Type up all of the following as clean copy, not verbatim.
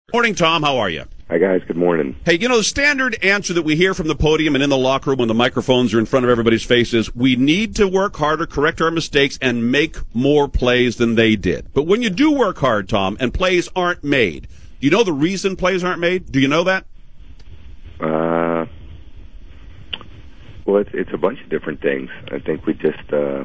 Morning, Tom. How are you? Hi, guys. Good morning. Hey, the standard answer that we hear from the podium and in the locker room when the microphones are in front of everybody's face is we need to work harder, correct our mistakes, and make more plays than they did. But when you do work hard, Tom, and plays aren't made, do you know the reason plays aren't made? Do you know that? Well, it's a bunch of different things. I think we just,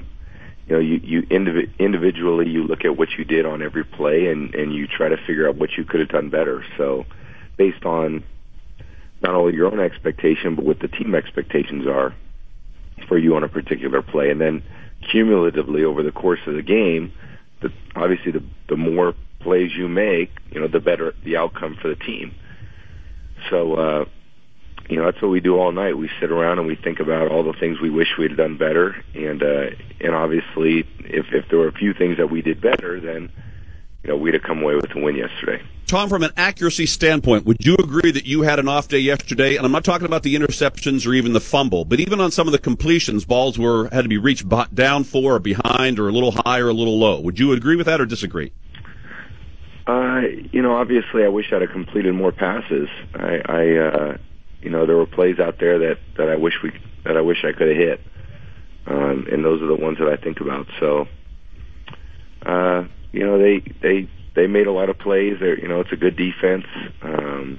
individually you look at what you did on every play and you try to figure out what you could have done better. So based on not only your own expectation, but what the team expectations are for you on a particular play. And then cumulatively over the course of the game, obviously the more plays you make, the better the outcome for the team. So, that's what we do all night. We sit around and we think about all the things we wish we'd done better. And obviously, if there were a few things that we did better, then, we'd have come away with a win yesterday. Tom, from an accuracy standpoint, would you agree that you had an off day yesterday? And I'm not talking about the interceptions or even the fumble, but even on some of the completions, balls had to be reached down for or behind or a little high or a little low. Would you agree with that or disagree? Obviously, I wish I'd have completed more passes. There were plays out there that I wish I could have hit, and those are the ones that I think about. So, they made a lot of plays. It's a good defense, and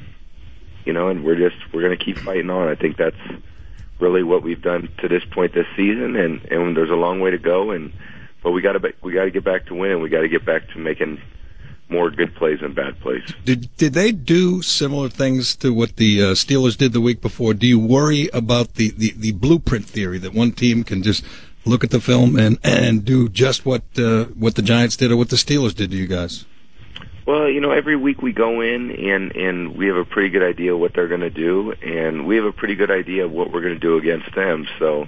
we're going to keep fighting on. I think that's really what we've done to this point this season, and there's a long way to go. But we got to get back to winning. We got to get back to making more good plays than bad plays. Did they do similar things to what the Steelers did the week before? Do you worry about the blueprint theory that one team can just look at the film and do just what the Giants did or what the Steelers did to you guys? Well, every week we go in and we have a pretty good idea what they're going to do, and we have a pretty good idea of what we're going to do against them. So,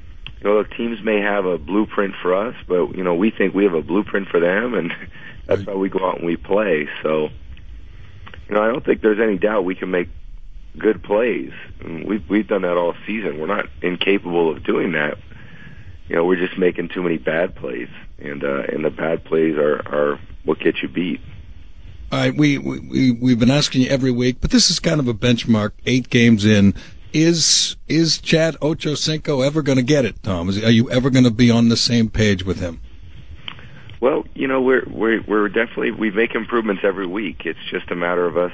teams may have a blueprint for us, but, we think we have a blueprint for them, and that's why we go out and we play. So, I don't think there's any doubt we can make good plays. We've done that all season. We're not incapable of doing that. We're just making too many bad plays, and the bad plays are what gets you beat. All right, we've been asking you every week, but this is kind of a benchmark. 8 games in, is Chad Ochocinco ever going to get it, Tom? Are you ever going to be on the same page with him? Well, we're definitely, we make improvements every week. It's just a matter of us,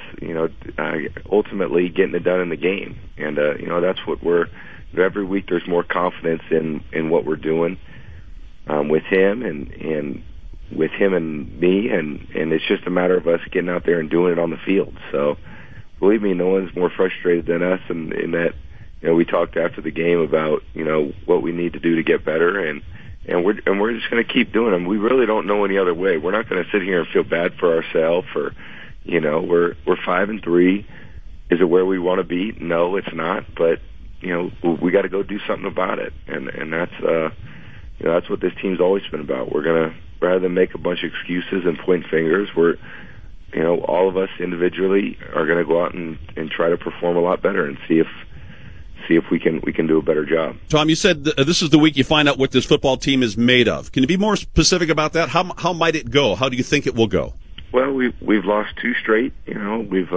ultimately getting it done in the game. And, that's what every week there's more confidence in what we're doing, with him and with him and me. And it's just a matter of us getting out there and doing it on the field. So believe me, no one's more frustrated than us in that, we talked after the game about, what we need to do to get better. And we're just going to keep doing them. We really don't know any other way. We're not going to sit here and feel bad for ourselves. Or, we're 5-3. Is it where we want to be? No, it's not. But we got to go do something about it. And that's that's what this team's always been about. We're going to, rather than make a bunch of excuses and point fingers, all of us individually are going to go out and try to perform a lot better and see if we can do a better job. Tom, you said this is the week you find out what this football team is made of. Can you be more specific about that? How might it go? How do you think it will go? Well, we've lost 2 straight. We've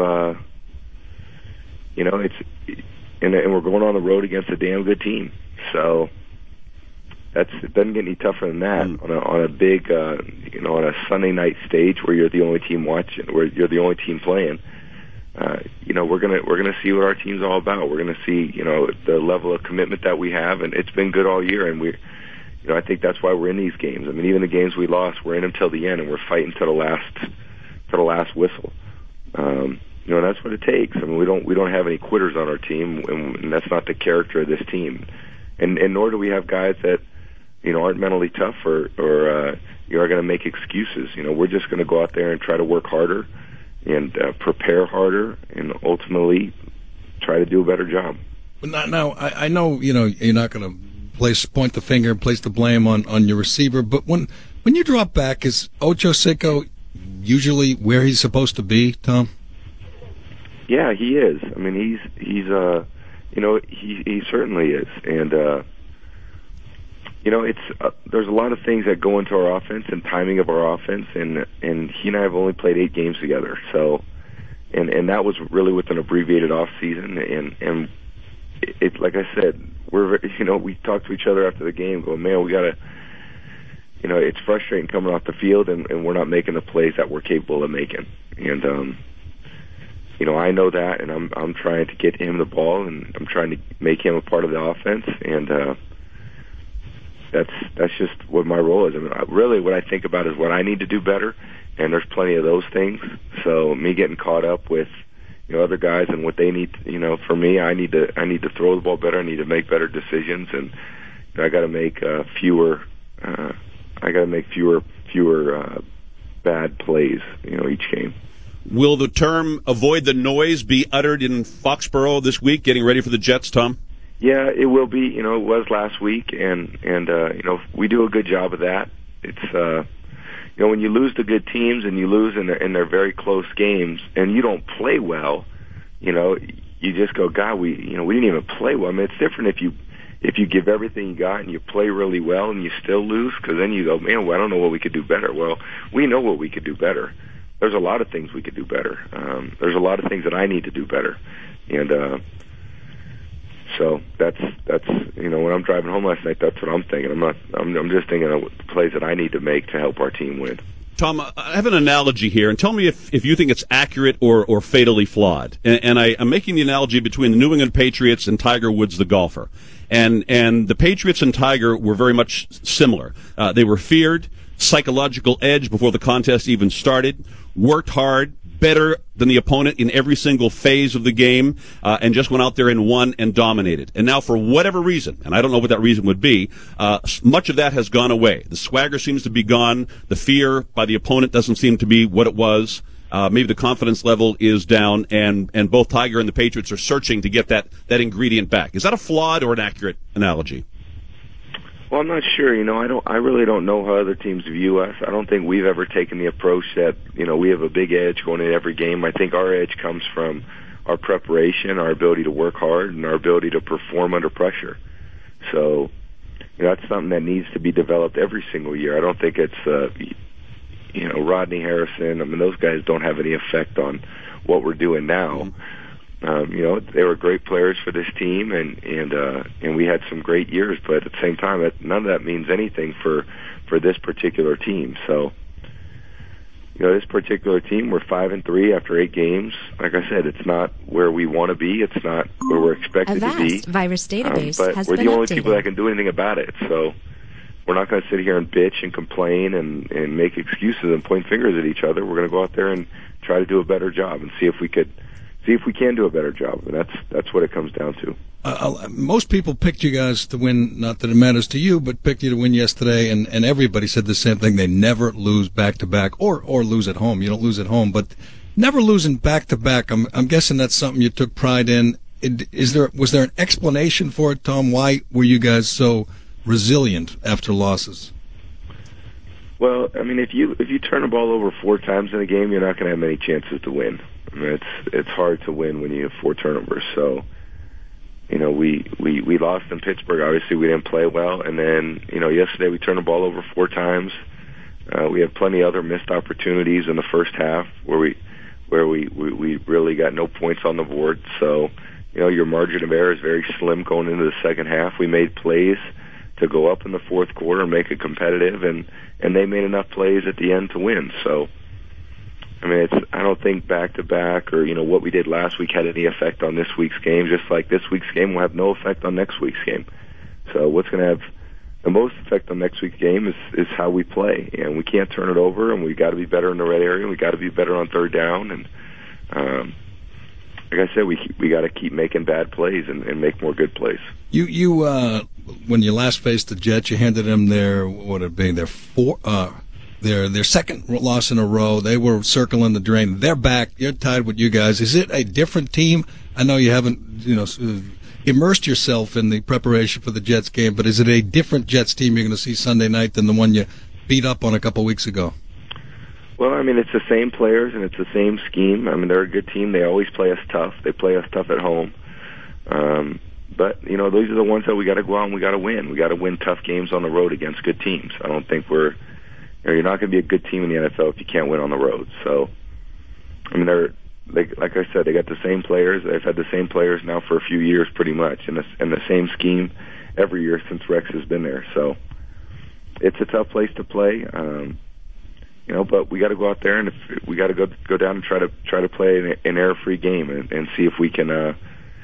and we're going on the road against a damn good team. So it doesn't get any tougher than that on a big on a Sunday night stage where you're the only team watching, where you're the only team playing. We're gonna see what our team's all about. We're gonna see, the level of commitment that we have, and it's been good all year. And I think that's why we're in these games. I mean, even the games we lost, we're in them till the end, and we're fighting to the last whistle. And that's what it takes. I mean, we don't have any quitters on our team, and that's not the character of this team. And nor do we have guys that, aren't mentally tough or are going to make excuses. We're just going to go out there and try to work harder and prepare harder, and ultimately try to do a better job. Now, I know you're not going to point the finger and place the blame on your receiver, but when you drop back, is Ochocinco usually where he's supposed to be, Tom? Yeah, he is. I mean, he's he certainly is, and it's there's a lot of things that go into our offense and timing of our offense, and he and I have only played 8 games together, so. and that was really with an abbreviated off season. And it like I said, we talked to each other after the game, going, man, we gotta. It's frustrating coming off the field, and we're not making the plays that we're capable of making. And I know that, and I'm trying to get him the ball, and I'm trying to make him a part of the offense, and that's just what my role is. I mean, really, what I think about is what I need to do better, and there's plenty of those things. So me getting caught up with other guys and what they need, for me, I need to throw the ball better. I need to make better decisions, and I got to make fewer bad plays, each game. Will the term "avoid the noise" be uttered in Foxborough this week, getting ready for the Jets, Tom? Yeah, it will be. It was last week, and we do a good job of that. It's when you lose to good teams and you lose in their very close games, and you don't play well, you just go, God, we didn't even play well. I mean, it's different if you give everything you got and you play really well and you still lose, because then you go, man, well, I don't know what we could do better. Well, we know what we could do better. There's a lot of things we could do better. There's a lot of things that I need to do better, and so that's when I'm driving home last night, that's what I'm thinking. I'm just thinking of the plays that I need to make to help our team win. Tom, I have an analogy here, and tell me if you think it's accurate or fatally flawed. And I'm making the analogy between the New England Patriots and Tiger Woods, the golfer. And the Patriots and Tiger were very much similar. They were feared, psychological edge before the contest even started, worked hard, better than the opponent in every single phase of the game, and just went out there and won and dominated. And now, for whatever reason, and I don't know what that reason would be, much of that has gone away. The swagger seems to be gone. The fear by the opponent doesn't seem to be what it was. Maybe the confidence level is down, and both Tiger and the Patriots are searching to get that ingredient back. Is that a flawed or an accurate analogy? Well, I'm not sure. I really don't know how other teams view us. I don't think we've ever taken the approach that, we have a big edge going into every game. I think our edge comes from our preparation, our ability to work hard, and our ability to perform under pressure. So, that's something that needs to be developed every single year. I don't think it's, Rodney Harrison. I mean, those guys don't have any effect on what we're doing now. They were great players for this team, and we had some great years. But at the same time, none of that means anything for this particular team. So, this particular team, we're 5-3 after 8 games. Like I said, it's not where we want to be. It's not where we're expected to be. A vast virus database but has we're been the only updated. people that can do anything about it. So, we're not going to sit here and bitch and complain and make excuses and point fingers at each other. We're going to go out there and try to do a better job and see if we can do a better job. And that's what it comes down to. Most people picked you guys to win, not that it matters to you, but picked you to win yesterday, and everybody said the same thing. They never lose back-to-back or lose at home. You don't lose at home, but never losing back-to-back. I'm guessing that's something you took pride in. Was there an explanation for it, Tom? Why were you guys so resilient after losses? Well, I mean, if you turn the ball over 4 times in a game, you're not going to have many chances to win. I mean, it's hard to win when you have 4 turnovers. So, we lost in Pittsburgh. Obviously, we didn't play well, and then yesterday we turned the ball over 4 times. We had plenty of other missed opportunities in the first half where we really got no points on the board. So, your margin of error is very slim going into the second half. We made plays to go up in the fourth quarter and make it competitive, and they made enough plays at the end to win. So, I mean, I don't think back-to-back or, what we did last week had any effect on this week's game, just like this week's game will have no effect on next week's game. So what's going to have the most effect on next week's game is how we play, and we can't turn it over, and we got to be better in the red area, and we got to be better on third down, and like I said, we got to keep making bad plays and make more good plays. You when you last faced the Jets, you handed them their their second loss in a row. They were circling the drain. They're back. You're tied with you guys. Is it a different team? I know you haven't immersed yourself in the preparation for the Jets game, but is it a different Jets team you're going to see Sunday night than the one you beat up on a couple weeks ago? Well, I mean, it's the same players and it's the same scheme. I mean, they're a good team. They always play us tough. They play us tough at home. But, those are the ones that we got to go out and we got to win. We got to win tough games on the road against good teams. I don't think you're not going to be a good team in the NFL if you can't win on the road. So, I mean, like I said, they got the same players. They've had the same players now for a few years, pretty much, and the same scheme every year since Rex has been there. So it's a tough place to play, but we got to go out there, and we got to go down and try to play an error-free game and see if we can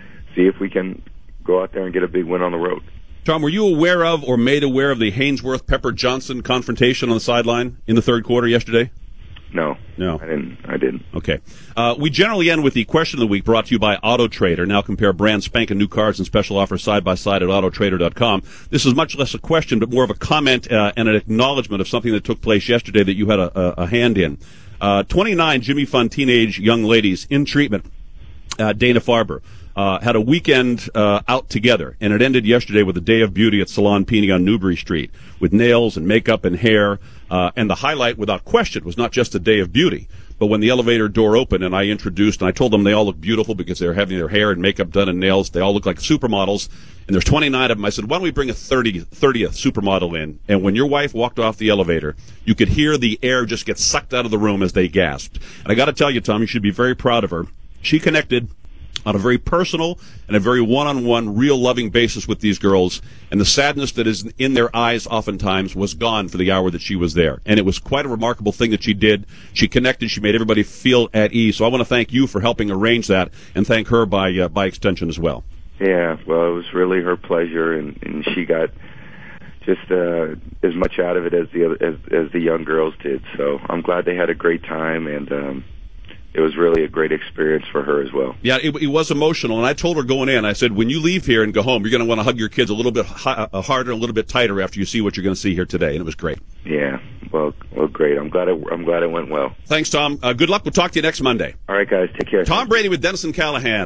go out there and get a big win on the road. Tom, were you aware of or made aware of the Haynesworth-Pepper-Johnson confrontation on the sideline in the third quarter yesterday? No. I didn't. Okay. We generally end with the question of the week, brought to you by AutoTrader. Now compare brand spanking new cars and special offers side by side at AutoTrader.com. This is much less a question, but more of a comment and an acknowledgement of something that took place yesterday that you had a hand in. 29 Jimmy Fun teenage young ladies in treatment, Dana-Farber, had a weekend out together, and it ended yesterday with a day of beauty at Salon Pini on Newbury Street, with nails and makeup and hair. And the highlight, without question, was not just a day of beauty, but when the elevator door opened and I introduced, and I told them they all look beautiful because they're having their hair and makeup done and nails. They all look like supermodels, and there's 29 of them. I said, why don't we bring a 30th supermodel in? And when your wife walked off the elevator, you could hear the air just get sucked out of the room as they gasped. And I got to tell you, Tom, you should be very proud of her. She connected on a very personal and a very one-on-one, real loving basis with these girls, and the sadness that is in their eyes oftentimes was gone for the hour that she was there. And it was quite a remarkable thing that she did. She connected. She made everybody feel at ease. So I want to thank you for helping arrange that, and thank her by extension as well. Yeah, well, it was really her pleasure, and she got just as much out of it as the young girls did. So I'm glad they had a great time, and it was really a great experience for her as well. Yeah, it was emotional, and I told her going in, I said, when you leave here and go home, you're going to want to hug your kids a little bit harder, a little bit tighter after you see what you're going to see here today, and it was great. Yeah, well, great. I'm glad it went well. Thanks, Tom. Good luck. We'll talk to you next Monday. All right, guys, take care. Tom Brady with Dennis and Callahan.